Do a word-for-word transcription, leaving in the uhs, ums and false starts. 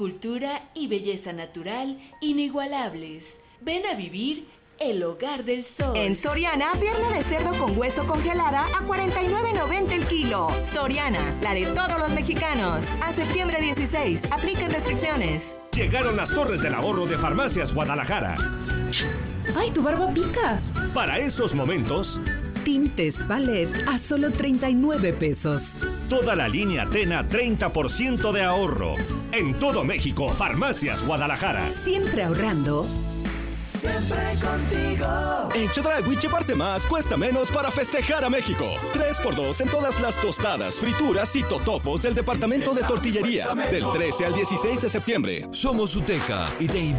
Cultura y belleza natural inigualables. Ven a vivir el Hogar del Sol. En Soriana, pierna de cerdo con hueso congelada a cuarenta y nueve noventa el kilo. Soriana, la de todos los mexicanos. A septiembre dieciséis, aplican restricciones. Llegaron las torres del ahorro de Farmacias Guadalajara. ¡Ay, tu barba pica! Para esos momentos, tintes Palette a solo treinta y nueve pesos. Toda la línea Tena treinta por ciento de ahorro. En todo México, Farmacias Guadalajara. Siempre ahorrando. Siempre contigo. En Chedraui, llevarte más cuesta menos para festejar a México. tres por dos en todas las tostadas, frituras y totopos del departamento de tortillería. Del trece al dieciséis de septiembre. Somos Uteja y te invitamos